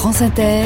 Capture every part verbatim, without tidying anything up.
France Inter,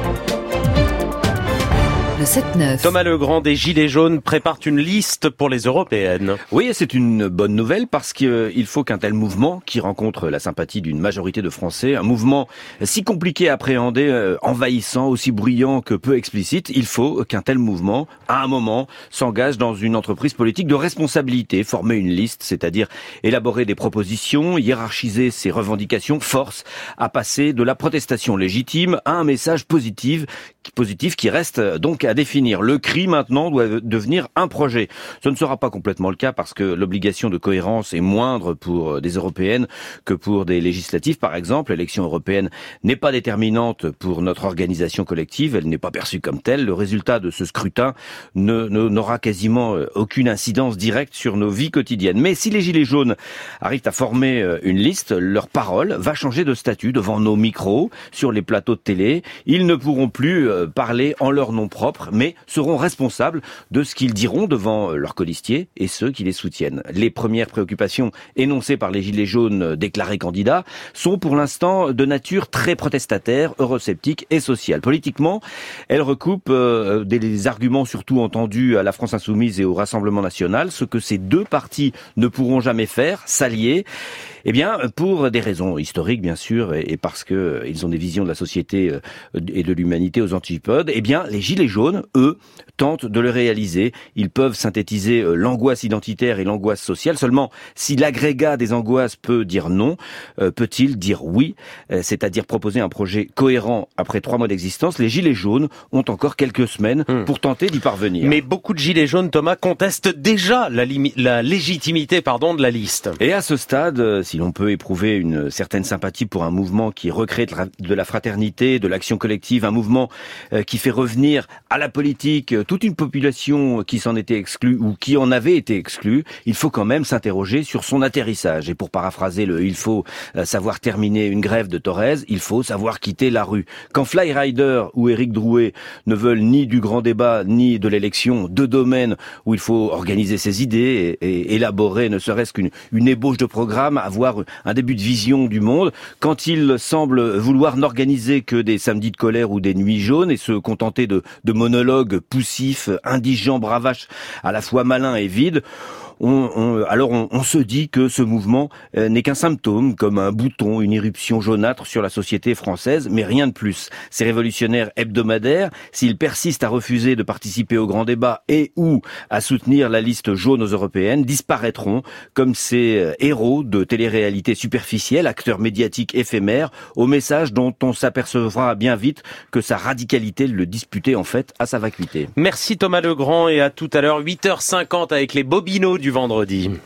le sept neuf. Thomas Legrand des Gilets jaunes prépare une liste pour les européennes. Oui, et c'est une bonne nouvelle parce qu'il faut qu'un tel mouvement, qui rencontre la sympathie d'une majorité de Français, un mouvement si compliqué à appréhender, envahissant, aussi bruyant que peu explicite, il faut qu'un tel mouvement, à un moment, s'engage dans une entreprise politique de responsabilité, former une liste, c'est-à-dire élaborer des propositions, hiérarchiser ses revendications, force à passer de la protestation légitime à un message positif, positif qui reste donc à définir. Le C R I maintenant doit devenir un projet. Ce ne sera pas complètement le cas parce que l'obligation de cohérence est moindre pour des européennes que pour des législatives. Par exemple, l'élection européenne n'est pas déterminante pour notre organisation collective, elle n'est pas perçue comme telle. Le résultat de ce scrutin ne, ne, n'aura quasiment aucune incidence directe sur nos vies quotidiennes. Mais si les Gilets jaunes arrivent à former une liste, leur parole va changer de statut devant nos micros, sur les plateaux de télé. Ils ne pourront plus parler en leur nom propre, mais seront responsables de ce qu'ils diront devant leurs colistiers et ceux qui les soutiennent. Les premières préoccupations énoncées par les Gilets jaunes déclarés candidats sont pour l'instant de nature très protestataire, eurosceptique et sociale. Politiquement, elles recoupent euh, des arguments surtout entendus à la France Insoumise et au Rassemblement National, ce que ces deux partis ne pourront jamais faire, s'allier. Eh bien, pour des raisons historiques, bien sûr, et parce que euh, ils ont des visions de la société euh, et de l'humanité aux antipodes, eh bien, les Gilets jaunes, eux, tentent de le réaliser. Ils peuvent synthétiser euh, l'angoisse identitaire et l'angoisse sociale. Seulement, si l'agrégat des angoisses peut dire non, euh, peut-il dire oui, euh, c'est-à-dire proposer un projet cohérent après trois mois d'existence? Les Gilets jaunes ont encore quelques semaines mmh. pour tenter d'y parvenir. Mais beaucoup de Gilets jaunes, Thomas, contestent déjà la, limi- la légitimité pardon, de la liste. Et à ce stade, euh, si l'on peut éprouver une certaine sympathie pour un mouvement qui recrée de la fraternité, de l'action collective, un mouvement euh, qui fait revenir à la politique euh, toute une population qui s'en était exclue ou qui en avait été exclue, il faut quand même s'interroger sur son atterrissage. Et pour paraphraser le « il faut euh, savoir terminer une grève de Thorez », il faut savoir quitter la rue. Quand Flyrider ou Éric Drouet ne veulent ni du grand débat ni de l'élection, deux domaines où il faut organiser ses idées et, et élaborer ne serait-ce qu'une une ébauche de programme, avoir un début de vision du monde, quand il semble vouloir n'organiser que des samedis de colère ou des nuits jaunes et se contenter de, de monologues poussifs, indigents, bravaches, à la fois malins et vides, On, on, alors on, on se dit que ce mouvement euh, n'est qu'un symptôme, comme un bouton, une éruption jaunâtre sur la société française, mais rien de plus. Ces révolutionnaires hebdomadaires, s'ils persistent à refuser de participer au grand débat et ou à soutenir la liste jaune aux européennes, disparaîtront comme ces euh, héros de télé-réalité superficielle, acteurs médiatiques éphémères, au message dont on s'apercevra bien vite que sa radicalité le disputait en fait à sa vacuité. Merci Thomas Legrand et à tout à l'heure, huit heures cinquante avec les Bobineaux du vendredi.